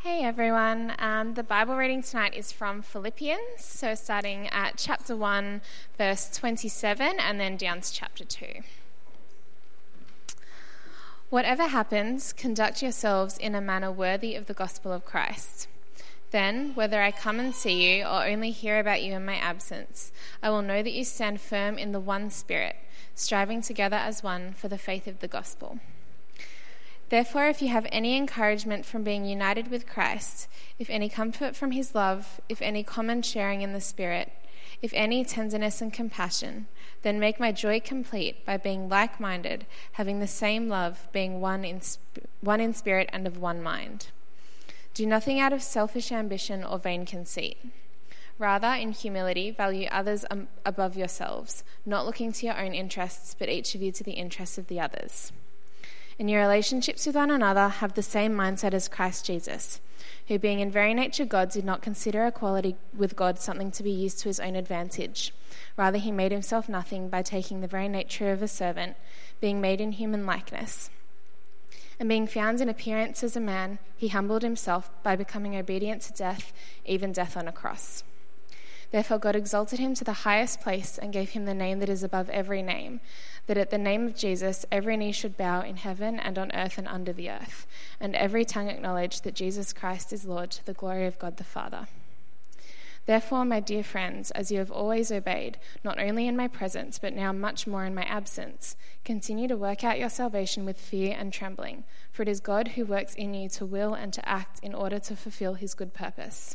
Hey everyone, the Bible reading tonight is from Philippians, so starting at chapter 1, verse 27, and then down to chapter 2. Whatever happens, conduct yourselves in a manner worthy of the gospel of Christ. Then, whether I come and see you or only hear about you in my absence, I will know that you stand firm in the one Spirit, striving together as one for the faith of the gospel. Therefore, if you have any encouragement from being united with Christ, if any comfort from his love, if any common sharing in the Spirit, if any tenderness and compassion, then make my joy complete by being like-minded, having the same love, being one in spirit and of one mind. Do nothing out of selfish ambition or vain conceit. Rather, in humility, value others above yourselves, not looking to your own interests, but each of you to the interests of the others. In your relationships with one another, have the same mindset as Christ Jesus, who being in very nature God, did not consider equality with God something to be used to his own advantage. Rather, he made himself nothing by taking the very nature of a servant, being made in human likeness. And being found in appearance as a man, he humbled himself by becoming obedient to death, even death on a cross. Therefore God exalted him to the highest place and gave him the name that is above every name, that at the name of Jesus every knee should bow in heaven and on earth and under the earth, and every tongue acknowledge that Jesus Christ is Lord, to the glory of God the Father. Therefore, my dear friends, as you have always obeyed, not only in my presence, but now much more in my absence, continue to work out your salvation with fear and trembling, for it is God who works in you to will and to act in order to fulfill his good purpose.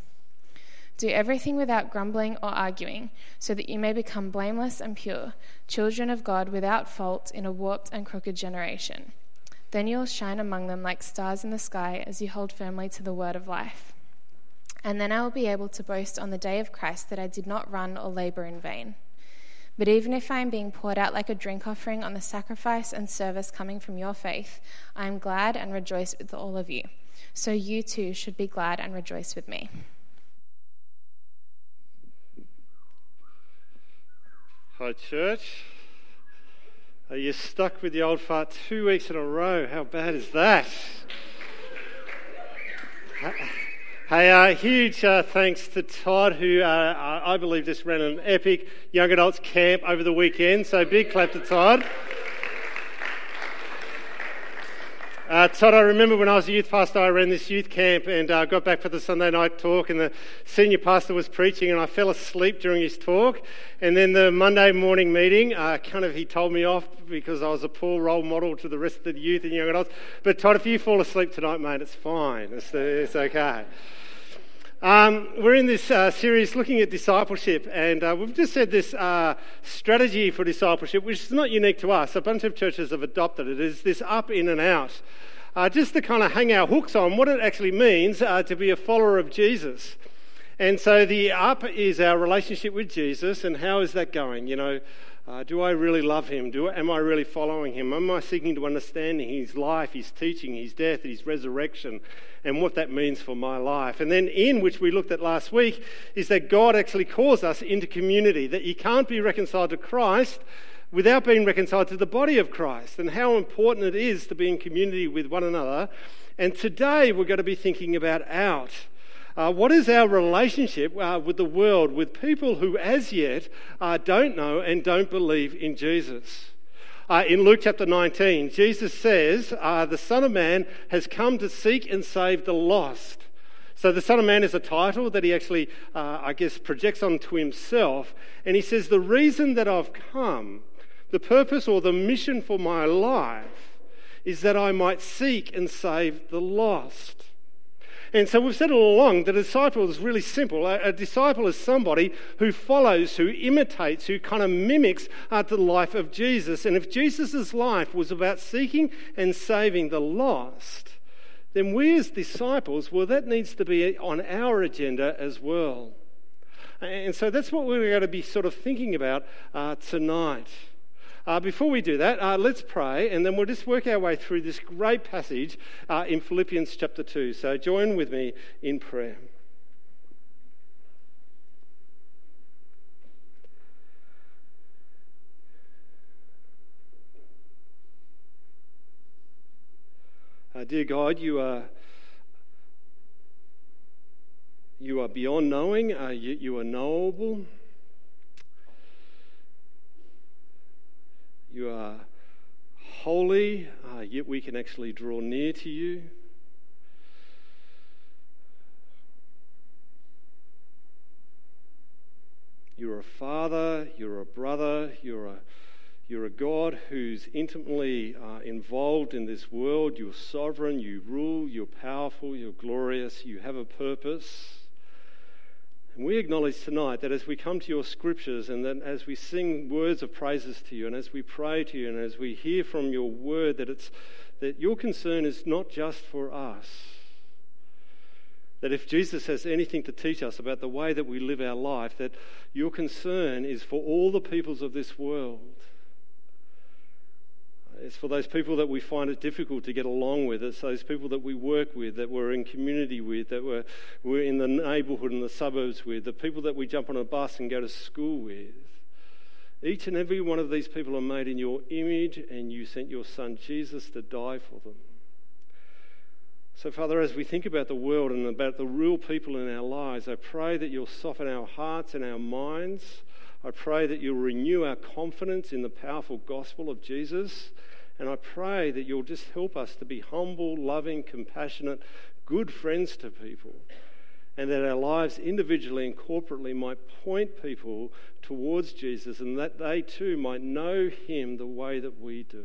Do everything without grumbling or arguing, so that you may become blameless and pure, children of God without fault in a warped and crooked generation. Then you will shine among them like stars in the sky as you hold firmly to the word of life. And then I will be able to boast on the day of Christ that I did not run or labor in vain. But even if I am being poured out like a drink offering on the sacrifice and service coming from your faith, I am glad and rejoice with all of you. So you too should be glad and rejoice with me. Hi, church. Are you stuck with the old fart 2 weeks in a row? How bad is that? Hey, huge thanks to Todd, who I believe just ran an epic young adults camp over the weekend. So big clap to Todd. Todd, I remember when I was a youth pastor, I ran this youth camp and got back for the Sunday night talk, and the senior pastor was preaching and I fell asleep during his talk. And then the Monday morning meeting, he told me off because I was a poor role model to the rest of the youth and young adults. But Todd, if you fall asleep tonight, mate, it's fine. It's okay. We're in this series looking at discipleship, and we've just said this strategy for discipleship, which is not unique to us. A bunch of churches have adopted it. It's this up, in and out. Just to kind of hang our hooks on what it actually means to be a follower of Jesus. And so the up is our relationship with Jesus, and how is that going? Do I really love him? Am I really following him? Am I seeking to understand his life, his teaching, his death, his resurrection, and what that means for my life? And then in, which we looked at last week, is that God actually calls us into community, that you can't be reconciled to Christ without being reconciled to the body of Christ, and how important it is to be in community with one another. And today we're going to be thinking about out. What is our relationship with the world, with people who as yet don't know and don't believe in Jesus? In Luke chapter 19, Jesus says, the Son of Man has come to seek and save the lost. So the Son of Man is a title that he actually, projects onto himself. And he says, the reason that I've come, the purpose or the mission for my life, is that I might seek and save the lost. And so we've said all along, the disciple is really simple. A disciple is somebody who follows, who imitates, who kind of mimics the life of Jesus. And if Jesus' life was about seeking and saving the lost, then we as disciples, well, that needs to be on our agenda as well. And so that's what we're going to be sort of thinking about tonight. Before we do that, let's pray, and then we'll just work our way through this great passage in Philippians chapter 2. So join with me in prayer. Dear God, you are You are beyond knowing. You are knowable. You are holy, yet we can actually draw near to you. You're a father, you're a brother, you're a God who's intimately involved in this world. You're sovereign, you rule, you're powerful, you're glorious, you have a purpose. And we acknowledge tonight that as we come to your scriptures and that as we sing words of praises to you and as we pray to you and as we hear from your word, that your concern is not just for us. That if Jesus has anything to teach us about the way that we live our life, that your concern is for all the peoples of this world. It's for those people that we find it difficult to get along with. It's those people that we work with, that we're in community with, that we're in the neighbourhood and the suburbs with, the people that we jump on a bus and go to school with. Each and every one of these people are made in your image, and you sent your son Jesus to die for them. So, Father, as we think about the world and about the real people in our lives, I pray that you'll soften our hearts and our minds. I pray that you'll renew our confidence in the powerful gospel of Jesus. And I pray that you'll just help us to be humble, loving, compassionate, good friends to people. And that our lives individually and corporately might point people towards Jesus and that they too might know him the way that we do.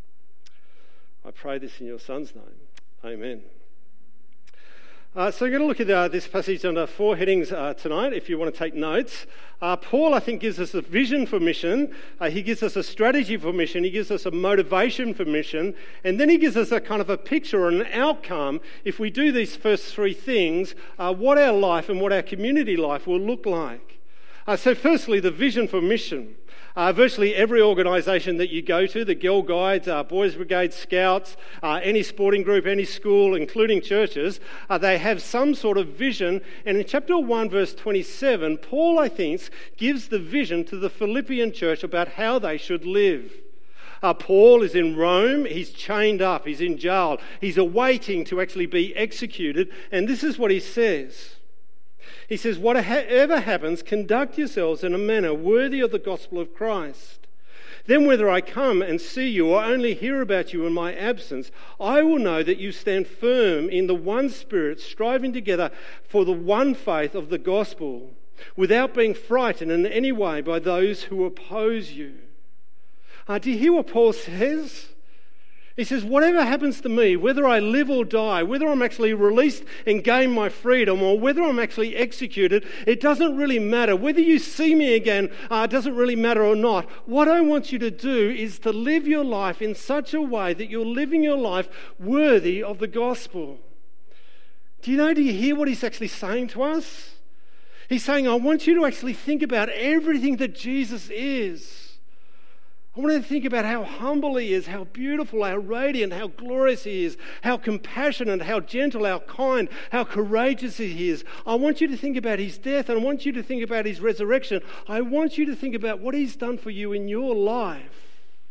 I pray this in your son's name. Amen. So we're going to look at this passage under 4 headings tonight, if you want to take notes. Paul, I think, gives us a vision for mission. He gives us a strategy for mission. He gives us a motivation for mission. And then he gives us a kind of a picture or an outcome, if we do these first 3 things, what our life and what our community life will look like. So firstly, the vision for mission. Virtually every organisation that you go to, the Girl Guides, Boys Brigade, Scouts, any sporting group, any school, including churches, they have some sort of vision. And in chapter 1, verse 27, Paul, I think, gives the vision to the Philippian church about how they should live. Paul is in Rome, he's chained up, he's in jail, he's awaiting to actually be executed. And this is what he says. He says, whatever happens, conduct yourselves in a manner worthy of the gospel of Christ. Then whether I come and see you or only hear about you in my absence, I will know that you stand firm in the one spirit, striving together for the one faith of the gospel, without being frightened in any way by those who oppose you. Do you hear what Paul says? He says, whatever happens to me, whether I live or die, whether I'm actually released and gain my freedom, or whether I'm actually executed, it doesn't really matter. Whether you see me again, it doesn't really matter or not. What I want you to do is to live your life in such a way that you're living your life worthy of the gospel. Do you hear what he's actually saying to us? He's saying, I want you to actually think about everything that Jesus is. I want you to think about how humble he is, how beautiful, how radiant, how glorious he is, how compassionate, how gentle, how kind, how courageous he is. I want you to think about his death, and I want you to think about his resurrection. I want you to think about what he's done for you in your life.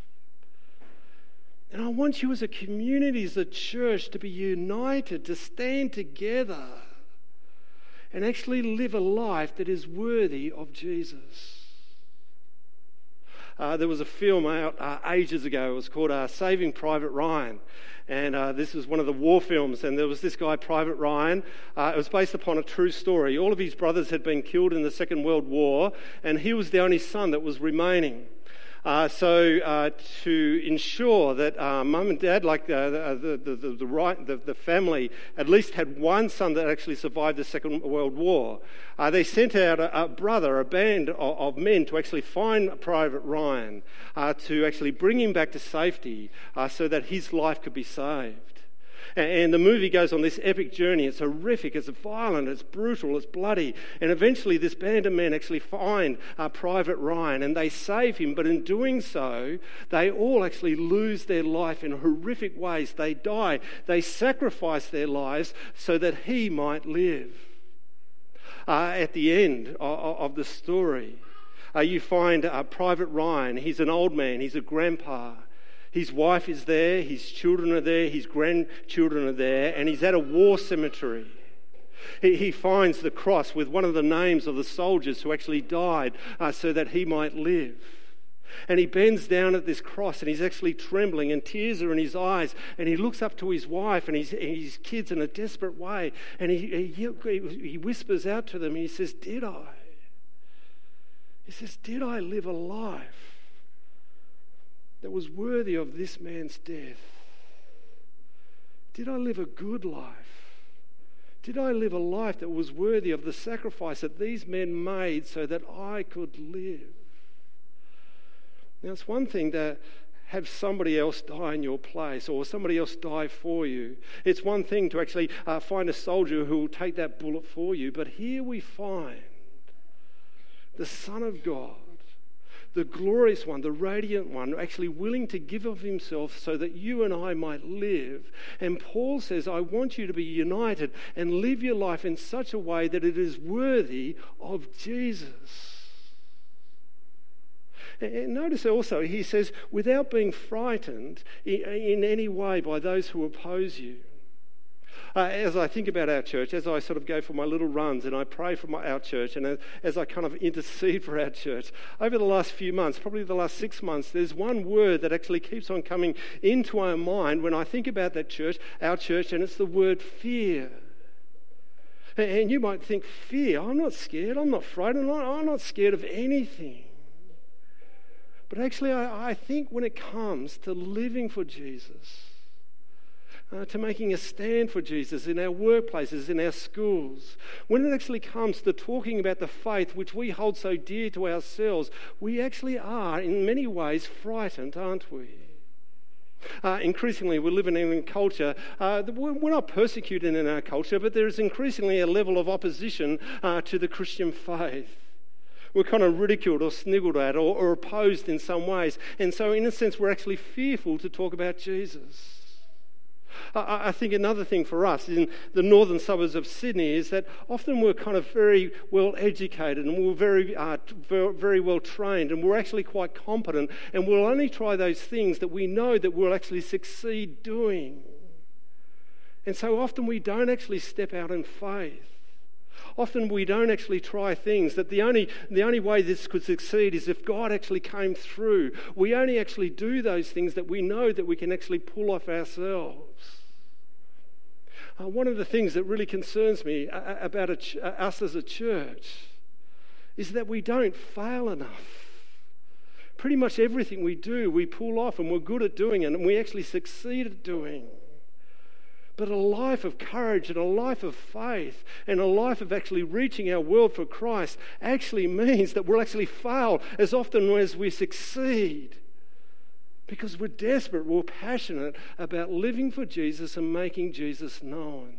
And I want you as a community, as a church, to be united, to stand together and actually live a life that is worthy of Jesus. There was a film out ages ago. It was called Saving Private Ryan. And this was one of the war films. And there was this guy, Private Ryan. It was based upon a true story. All of his brothers had been killed in the Second World War, and he was the only son that was remaining. So to ensure that mum and dad, like the family, at least had one son that actually survived the Second World War, they sent out a band of men to actually find Private Ryan, to actually bring him back to safety so that his life could be saved. And the movie goes on this epic journey. It's horrific, it's violent, it's brutal, it's bloody. And eventually this band of men actually find Private Ryan and they save him. But in doing so, they all actually lose their life in horrific ways. They die. They sacrifice their lives so that he might live. At the end of the story, you find Private Ryan. He's an old man. He's a grandpa. His wife is there, his children are there, his grandchildren are there, and he's at a war cemetery. He finds the cross with one of the names of the soldiers who actually died so that he might live. And he bends down at this cross and he's actually trembling and tears are in his eyes, and he looks up to his wife and his kids in a desperate way, and he whispers out to them and he says, Did I live a life that was worthy of this man's death? Did I live a good life? Did I live a life that was worthy of the sacrifice that these men made so that I could live? Now, it's one thing to have somebody else die in your place or somebody else die for you. It's one thing to actually find a soldier who will take that bullet for you. But here we find the Son of God, the glorious one, the radiant one, actually willing to give of himself so that you and I might live. And Paul says, I want you to be united and live your life in such a way that it is worthy of Jesus. And notice also, he says, without being frightened in any way by those who oppose you. As I think about our church, as I sort of go for my little runs and I pray for our church, and as I kind of intercede for our church, over the last few months, probably the last 6 months, there's one word that actually keeps on coming into our mind when I think about that church, our church, and it's the word fear. And you might think, fear? I'm not scared, I'm not frightened, I'm not scared of anything. But actually, I think when it comes to living for Jesus, to making a stand for Jesus in our workplaces, in our schools, when it actually comes to talking about the faith which we hold so dear to ourselves, we actually are, in many ways, frightened, aren't we? Increasingly, we're living in a culture, we're not persecuted in our culture, but there is increasingly a level of opposition to the Christian faith. We're kind of ridiculed or sniggled at or opposed in some ways. And so in a sense, we're actually fearful to talk about Jesus. I think another thing for us in the northern suburbs of Sydney is that often we're kind of very well educated and we're very well trained, and we're actually quite competent, and we'll only try those things that we know that we'll actually succeed doing. And so often we don't actually step out in faith. Often we don't actually try things that the only way this could succeed is if God actually came through. We only actually do those things that we know that we can actually pull off ourselves. One of the things that really concerns me about us as a church is that we don't fail enough. Pretty much everything we do, we pull off and we're good at doing it and we actually succeed at doing. But a life of courage and a life of faith and a life of actually reaching our world for Christ actually means that we'll actually fail as often as we succeed, because we're desperate, we're passionate about living for Jesus and making Jesus known.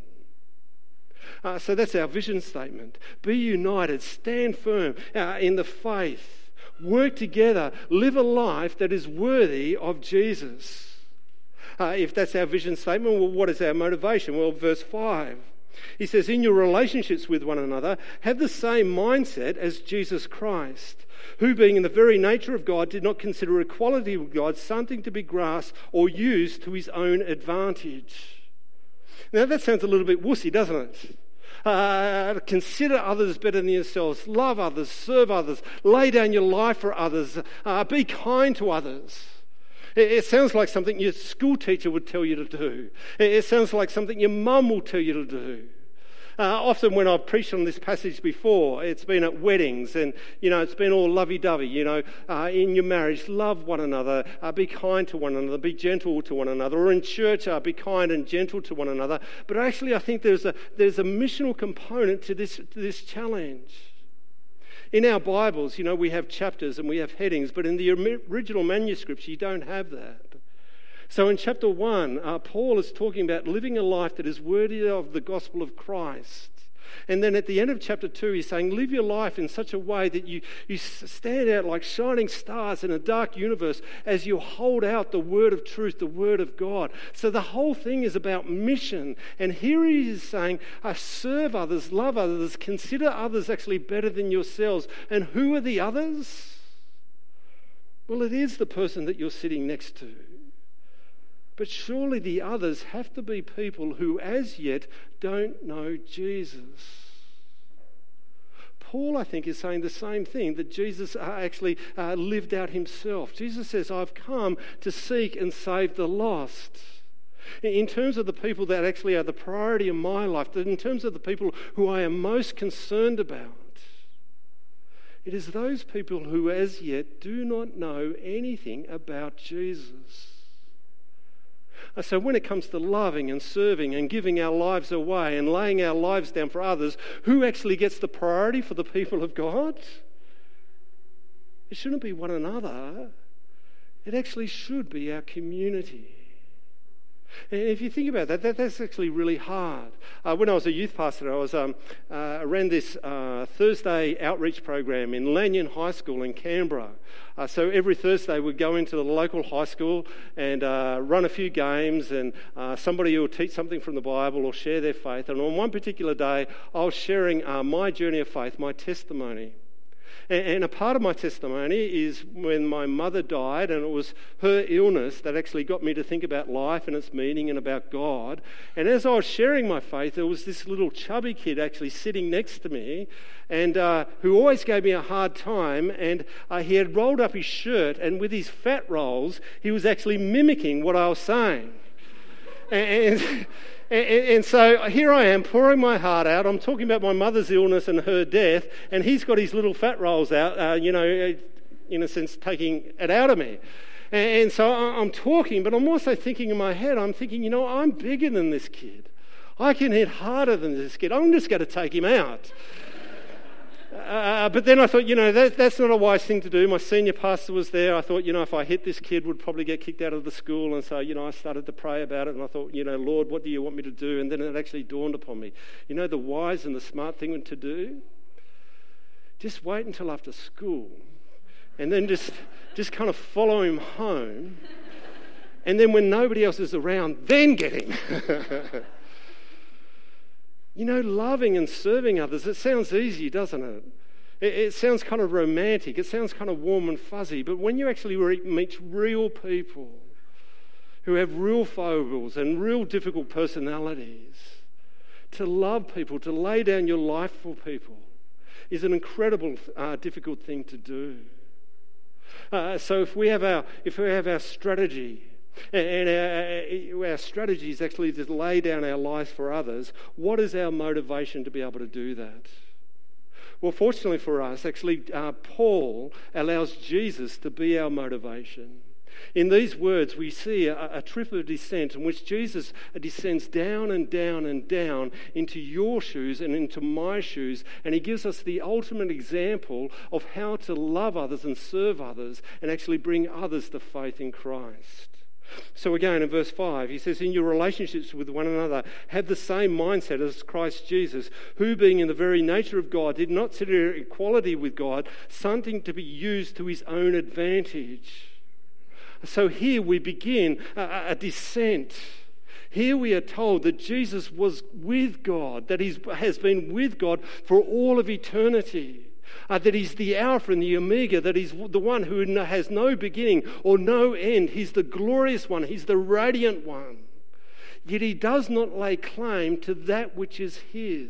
So that's our vision statement. Be united, stand firm in the faith, work together, live a life that is worthy of Jesus. If that's our vision statement, well, what is our motivation? Well, verse 5. He says, in your relationships with one another, have the same mindset as Jesus Christ, who being in the very nature of God did not consider equality with God something to be grasped or used to his own advantage. Now that sounds a little bit wussy, doesn't it? Consider others better than yourselves, love others, serve others, lay down your life for others, be kind to others. It sounds like something your school teacher would tell you to do. It sounds like something your mum will tell you to do. Often when I've preached on this passage before, it's been at weddings and, it's been all lovey-dovey, in your marriage, love one another, be kind to one another, be gentle to one another, or in church, be kind and gentle to one another. But actually, I think there's a missional component to this challenge. In our Bibles, we have chapters and we have headings, but in the original manuscripts, you don't have that. So in chapter 1, Paul is talking about living a life that is worthy of the gospel of Christ. And then at the end of chapter 2, he's saying, live your life in such a way that you stand out like shining stars in a dark universe as you hold out the word of truth, the word of God. So the whole thing is about mission. And here he is saying, serve others, love others, consider others actually better than yourselves. And who are the others? Well, it is the person that you're sitting next to. But surely the others have to be people who as yet don't know Jesus. Paul, I think, is saying the same thing that Jesus actually lived out himself. Jesus says, I've come to seek and save the lost. In terms of the people that actually are the priority in my life, in terms of the people who I am most concerned about, it is those people who as yet do not know anything about Jesus. So when it comes to loving and serving and giving our lives away and laying our lives down for others, who actually gets the priority for the people of God? It shouldn't be one another. It actually should be our community. And if you think about that, that's actually really hard. When I was a youth pastor, I ran this Thursday outreach program in Lanyon High School in Canberra. So every Thursday we'd go into the local high school and run a few games, and somebody will teach something from the Bible or share their faith. And on one particular day, I was sharing my journey of faith, my testimony. And a part of my testimony is when my mother died, and it was her illness that actually got me to think about life and its meaning and about God. And as I was sharing my faith, there was this little chubby kid actually sitting next to me, and who always gave me a hard time. And he had rolled up his shirt, and with his fat rolls, he was actually mimicking what I was saying. And so here I am pouring my heart out. I'm talking about my mother's illness and her death, and he's got his little fat rolls out, in a sense, taking it out of me. And so I'm talking, but I'm also thinking in my head, I'm thinking, I'm bigger than this kid. I can hit harder than this kid. I'm just going to take him out. But then I thought, that's not a wise thing to do. My senior pastor was there. I thought, if I hit this kid, we'd probably get kicked out of the school. And so, I started to pray about it. And I thought, Lord, what do you want me to do? And then it actually dawned upon me. The wise and the smart thing to do? Just wait until after school. And then just kind of follow him home. And then when nobody else is around, then get him. Loving and serving others, it sounds easy, doesn't it? It sounds kind of romantic. It sounds kind of warm and fuzzy. But when you actually meet real people who have real foibles and real difficult personalities, to love people, to lay down your life for people, is an incredible, difficult thing to do. So if we have our strategy, and our strategy is actually to lay down our lives for others, what is our motivation to be able to do that? Well, fortunately for us, actually, Paul allows Jesus to be our motivation. In these words, we see a trip of descent in which Jesus descends down and down and down into your shoes and into my shoes, and he gives us the ultimate example of how to love others and serve others and actually bring others to faith in Christ. So again, in verse 5, he says, in your relationships with one another, have the same mindset as Christ Jesus, who being in the very nature of God, did not consider equality with God something to be used to his own advantage. So here we begin a descent. Here we are told that Jesus was with God, that he has been with God for all of eternity. That he's the Alpha and the Omega, that he's the one who has no beginning or no end. He's the glorious one. He's the radiant one. Yet he does not lay claim to that which is his.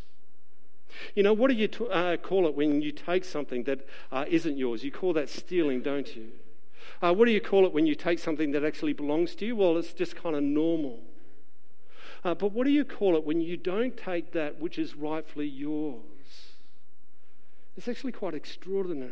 What do you call it when you take something that isn't yours? You call that stealing, don't you? What do you call it when you take something that actually belongs to you? Well, it's just kind of normal. But what do you call it when you don't take that which is rightfully yours? It's actually quite extraordinary.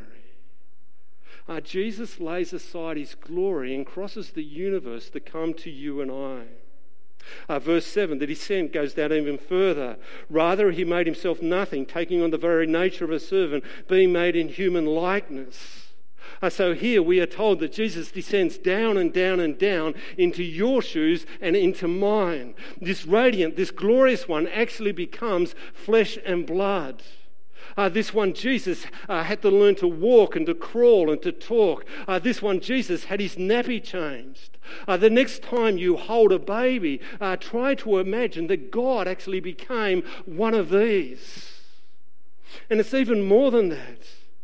Jesus lays aside his glory and crosses the universe to come to you and I. Verse 7, the descent goes down even further. Rather, he made himself nothing, taking on the very nature of a servant, being made in human likeness. So here we are told that Jesus descends down and down and down into your shoes and into mine. This radiant, this glorious one actually becomes flesh and blood. This one, Jesus, had to learn to walk and to crawl and to talk. This one, Jesus, had his nappy changed. The next time you hold a baby, try to imagine that God actually became one of these. And it's even more than that.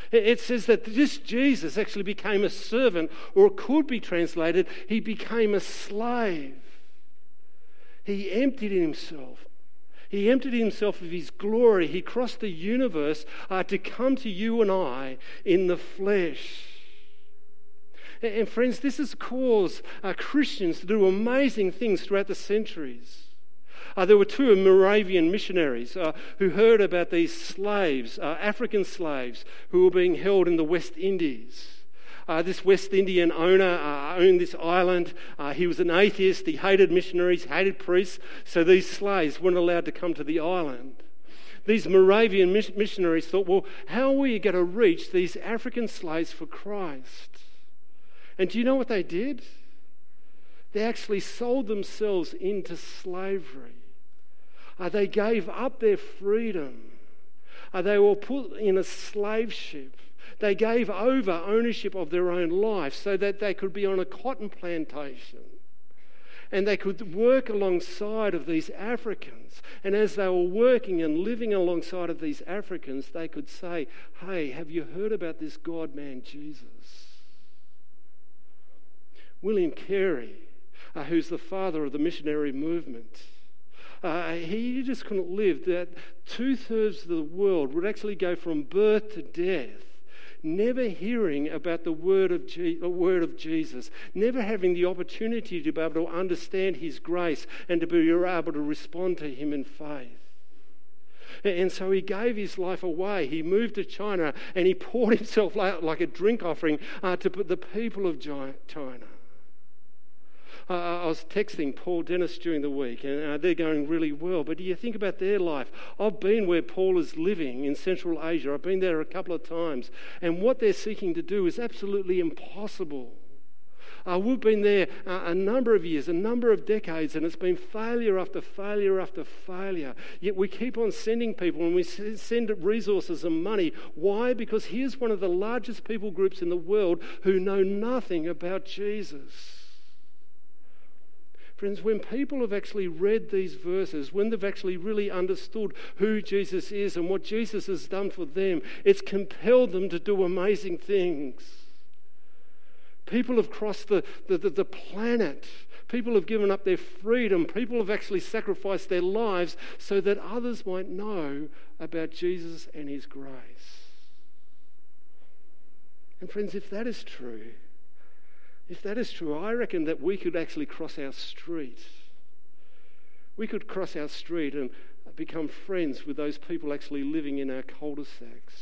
It says that this Jesus actually became a servant, or it could be translated, he became a slave. He emptied himself. He emptied himself of his glory. He crossed the universe to come to you and I in the flesh. And friends, this has caused Christians to do amazing things throughout the centuries. There were two Moravian missionaries who heard about these slaves, African slaves, who were being held in the West Indies. This West Indian owner owned this island. He was an atheist. He hated missionaries, hated priests, so these slaves weren't allowed to come to the island. These Moravian missionaries thought, well, how are we going to reach these African slaves for Christ? And do you know what they did? They actually sold themselves into slavery. They gave up their freedom. They were put in a slave ship. They gave over ownership of their own life so that they could be on a cotton plantation. And they could work alongside of these Africans. And as they were working and living alongside of these Africans, they could say, hey, have you heard about this God-man Jesus? William Carey, who's the father of the missionary movement, he just couldn't live that 2/3 of the world would actually go from birth to death never hearing about the word of Jesus, never having the opportunity to be able to understand his grace and to be able to respond to him in faith. And so he gave his life away. He moved to China and he poured himself out like a drink offering to the people of China. I was texting Paul Dennis during the week, and they're going really well. But do you think about their life? I've been where Paul is living in Central Asia. I've been there a couple of times. And what they're seeking to do is absolutely impossible. We've been there a number of years, a number of decades, and it's been failure after failure after failure. Yet we keep on sending people, and we send resources and money. Why? Because here's one of the largest people groups in the world who know nothing about Jesus. Friends, when people have actually read these verses, when they've actually really understood who Jesus is and what Jesus has done for them, it's compelled them to do amazing things. People have crossed the planet. People have given up their freedom. People have actually sacrificed their lives so that others might know about Jesus and his grace. And friends, if that is true, I reckon that we could actually cross our street. We could cross our street and become friends with those people actually living in our cul-de-sacs.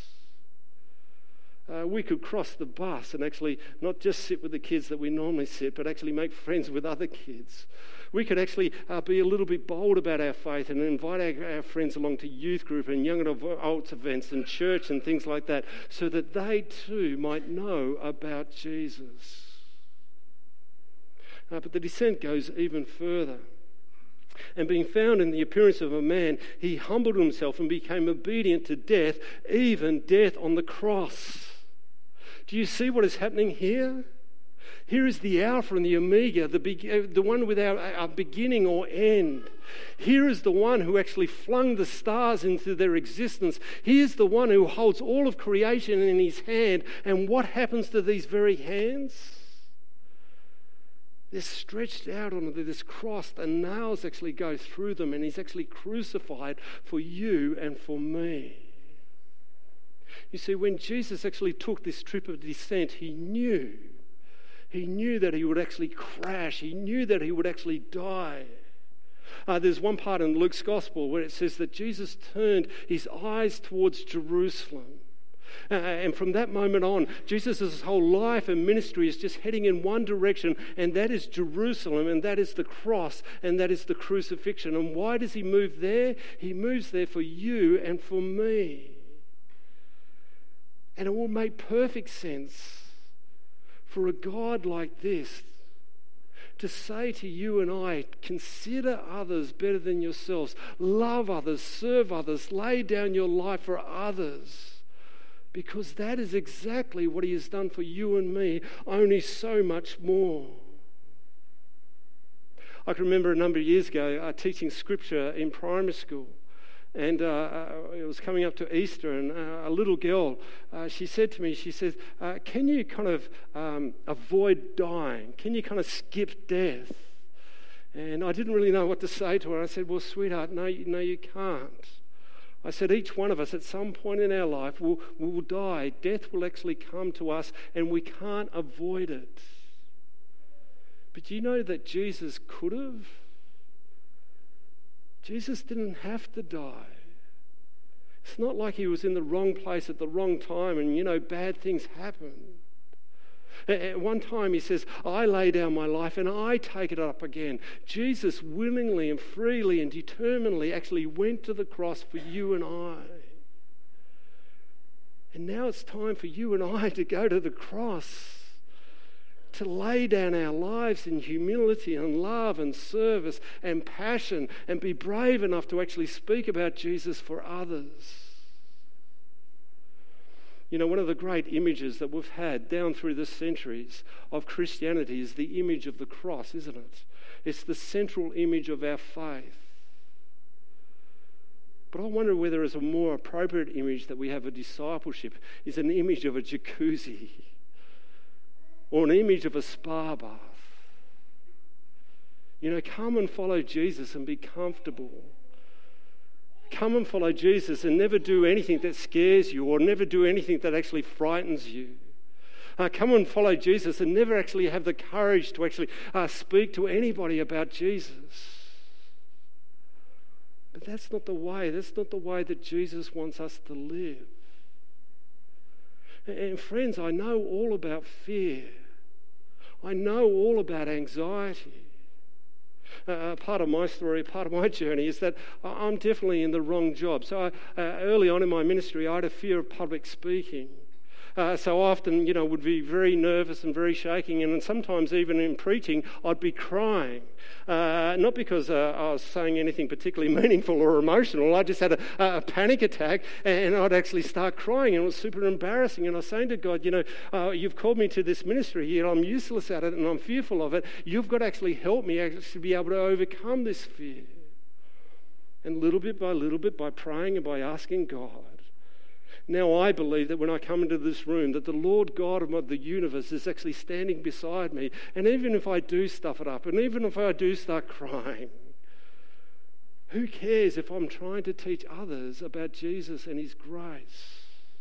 We could cross the bus and actually not just sit with the kids that we normally sit, but actually make friends with other kids. We could actually be a little bit bold about our faith and invite our friends along to youth group and young adults events and church and things like that, so that they too might know about Jesus. But the descent goes even further. And being found in the appearance of a man, he humbled himself and became obedient to death, even death on the cross. Do you see what is happening here? Here is the Alpha and the Omega, the one without a beginning or end. Here is the one who actually flung the stars into their existence. He is the one who holds all of creation in his hand. And what happens to these very hands? They're stretched out onto this cross, and nails actually go through them, and he's actually crucified for you and for me. You see, when Jesus actually took this trip of descent, he knew that he would actually crash. He knew that he would actually die. There's one part in Luke's gospel where it says that Jesus turned his eyes towards Jerusalem. And from that moment on, Jesus' whole life and ministry is just heading in one direction, and that is Jerusalem, and that is the cross, and that is the crucifixion. And why does he move there? He moves there for you and for me. And it will make perfect sense for a God like this to say to you and I, consider others better than yourselves. Love others, serve others, lay down your life for others. Because that is exactly what he has done for you and me, only so much more. I can remember a number of years ago teaching scripture in primary school. And it was coming up to Easter, and a little girl, she said to me, she says, can you kind of avoid dying? Can you kind of skip death? And I didn't really know what to say to her. I said, well, sweetheart, no, you can't. I said, each one of us at some point in our life will die. Death will actually come to us, and we can't avoid it. But do you know that Jesus could have? Jesus didn't have to die. It's not like he was in the wrong place at the wrong time and, bad things happen. At one time he says, I lay down my life and I take it up again. Jesus willingly and freely and determinedly actually went to the cross for you and I. And now it's time for you and I to go to the cross, to lay down our lives in humility and love and service and passion and be brave enough to actually speak about Jesus for others. One of the great images that we've had down through the centuries of Christianity is the image of the cross, isn't it? It's the central image of our faith. But I wonder whether there's a more appropriate image that we have of discipleship is an image of a jacuzzi, or an image of a spa bath. Come and follow Jesus and be comfortable. Come and follow Jesus and never do anything that scares you or never do anything that actually frightens you. Come and follow Jesus and never actually have the courage to actually speak to anybody about Jesus. But that's not the way. That's not the way that Jesus wants us to live. And friends, I know all about fear. I know all about anxiety. Part of my story, part of my journey is that I'm definitely in the wrong job. So early on in my ministry, I had a fear of public speaking. So often, would be very nervous and very shaking, and sometimes even in preaching, I'd be crying. Not because I was saying anything particularly meaningful or emotional. I just had a panic attack, and I'd actually start crying, and it was super embarrassing. And I was saying to God, you've called me to this ministry, I'm useless at it, and I'm fearful of it. You've got to actually help me actually be able to overcome this fear. And little bit, by praying and by asking God, now I believe that when I come into this room that the Lord God of the universe is actually standing beside me. And even if I do stuff it up, and even if I do start crying, who cares if I'm trying to teach others about Jesus and his grace?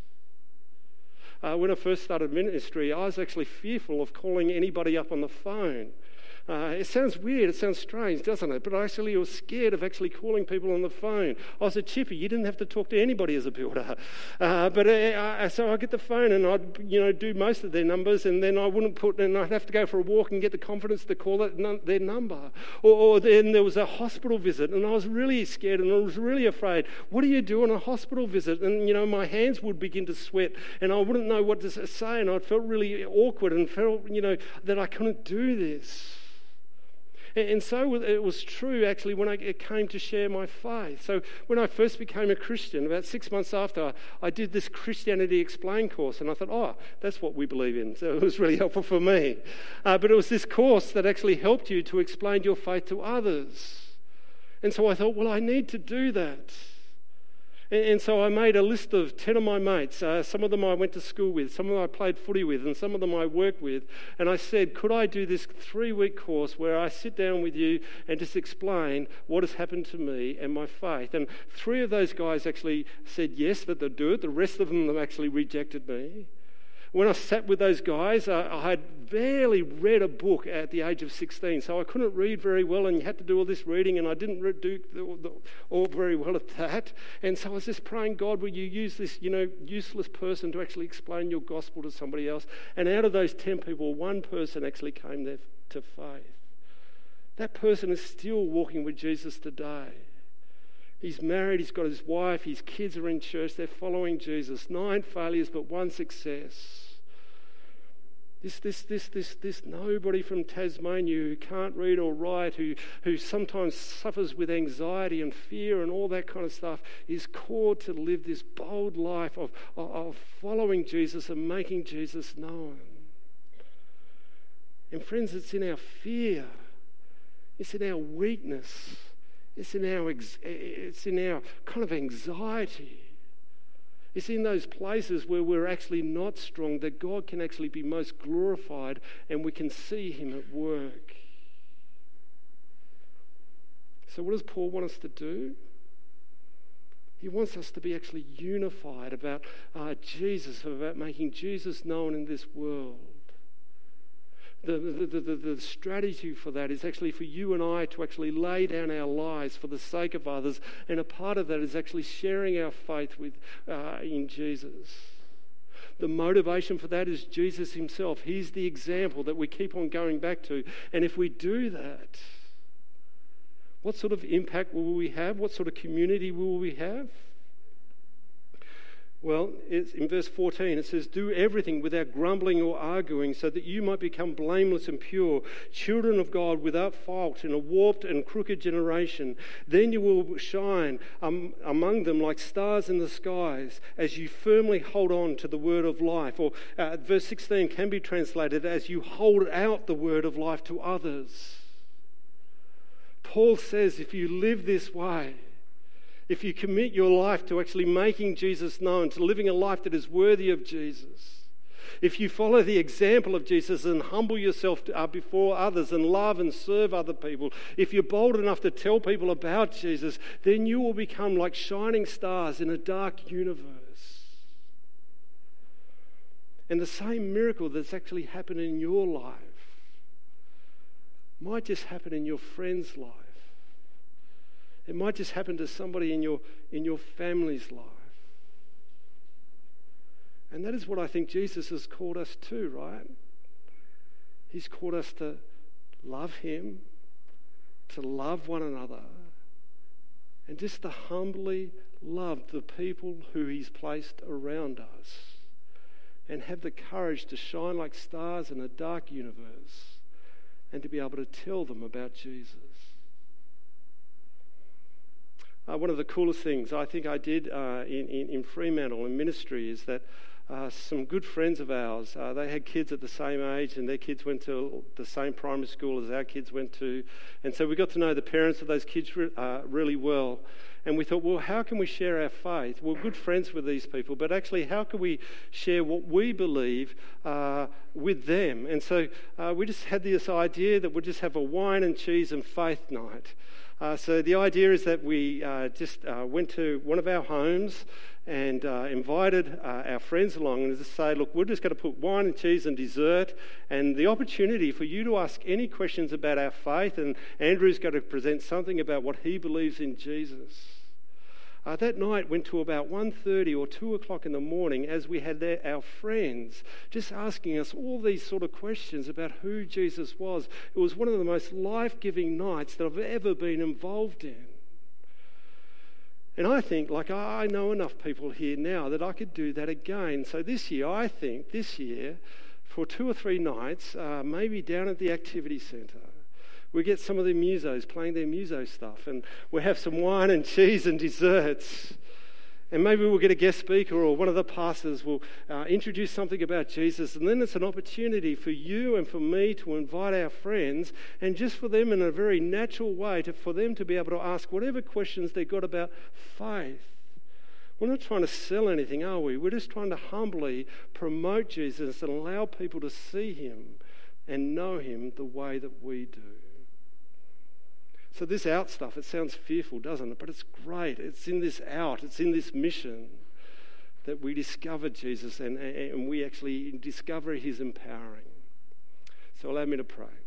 When I first started ministry, I was actually fearful of calling anybody up on the phone. It sounds weird, it sounds strange, doesn't it? But I actually was scared of actually calling people on the phone. I was a chippy, you didn't have to talk to anybody as a builder. So I'd get the phone and I'd do most of their numbers, and then I'd have to go for a walk and get the confidence to call their number. Or then there was a hospital visit, and I was really scared and I was really afraid. What do you do on a hospital visit? And my hands would begin to sweat and I wouldn't know what to say, and I felt really awkward and felt that I couldn't do this. And so it was true, actually, when it came to share my faith. So when I first became a Christian, about 6 months after, I did this Christianity Explained course, and I thought, that's what we believe in. So it was really helpful for me. But it was this course that actually helped you to explain your faith to others. And so I thought, well, I need to do that. And so I made a list of 10 of my mates. Some of them I went to school with, some of them I played footy with, and some of them I worked with. And I said, could I do this 3-week course where I sit down with you and just explain what has happened to me and my faith? And 3 of those guys actually said yes, that they'd do it. The rest of them actually rejected me. When I sat with those guys, I had barely read a book at the age of 16, so I couldn't read very well, and you had to do all this reading, and I didn't do all very well at that. And so I was just praying, God, will you use this, useless person to actually explain your gospel to somebody else? And out of those 10 people, 1 person actually came there to faith. That person is still walking with Jesus today. He's married, he's got his wife, his kids are in church, they're following Jesus. 9 failures, but 1 success. This nobody from Tasmania who can't read or write, who sometimes suffers with anxiety and fear and all that kind of stuff, is called to live this bold life of following Jesus and making Jesus known. And friends, it's in our fear, it's in our weakness, It's in our kind of anxiety. It's in those places where we're actually not strong that God can actually be most glorified and we can see him at work. So what does Paul want us to do? He wants us to be actually unified about Jesus, about making Jesus known in this world. The strategy for that is actually for you and I to actually lay down our lives for the sake of others, and a part of that is actually sharing our faith in Jesus. The motivation for that is Jesus himself. He's the example that we keep on going back to, and if we do that, what sort of impact will we have? What sort of community will we have? Well, it's in verse 14, it says, "Do everything without grumbling or arguing, so that you might become blameless and pure, children of God without fault in a warped and crooked generation. Then you will shine among them like stars in the skies, as you firmly hold on to the word of life." Or verse 16 can be translated as you hold out the word of life to others. Paul says if you live this way, if you commit your life to actually making Jesus known, to living a life that is worthy of Jesus, if you follow the example of Jesus and humble yourself before others and love and serve other people, if you're bold enough to tell people about Jesus, then you will become like shining stars in a dark universe. And the same miracle that's actually happened in your life might just happen in your friend's life. It might just happen to somebody in your family's life. And that is what I think Jesus has called us to, right? He's called us to love him, to love one another, and just to humbly love the people who he's placed around us, and have the courage to shine like stars in a dark universe, and to be able to tell them about Jesus. One of the coolest things I think I did in Fremantle in ministry is that some good friends of ours, they had kids at the same age, and their kids went to the same primary school as our kids went to. And so we got to know the parents of those kids really well. And we thought, well, how can we share our faith? We're good friends with these people, but actually how can we share what we believe with them? And so we just had this idea that we'd just have a wine and cheese and faith night. So the idea is that we just went to one of our homes and invited our friends along and just say, look, we're just going to put wine and cheese and dessert, and the opportunity for you to ask any questions about our faith, and Andrew's going to present something about what he believes in Jesus. That night went to about 1:30 or 2 o'clock in the morning as we had our friends just asking us all these sort of questions about who Jesus was. It was one of the most life-giving nights that I've ever been involved in. And I think, I know enough people here now that I could do that again. So this year, for 2 or 3 nights, maybe down at the activity centre, we get some of the musos playing their muso stuff, and we'll have some wine and cheese and desserts. And maybe we'll get a guest speaker, or one of the pastors will introduce something about Jesus, and then it's an opportunity for you and for me to invite our friends, and just for them in a very natural way, for them to be able to ask whatever questions they've got about faith. We're not trying to sell anything, are we? We're just trying to humbly promote Jesus and allow people to see him and know him the way that we do. So this out stuff, it sounds fearful, doesn't it? But it's great. It's in this out, it's in this mission that we discover Jesus and we actually discover his empowering. So allow me to pray.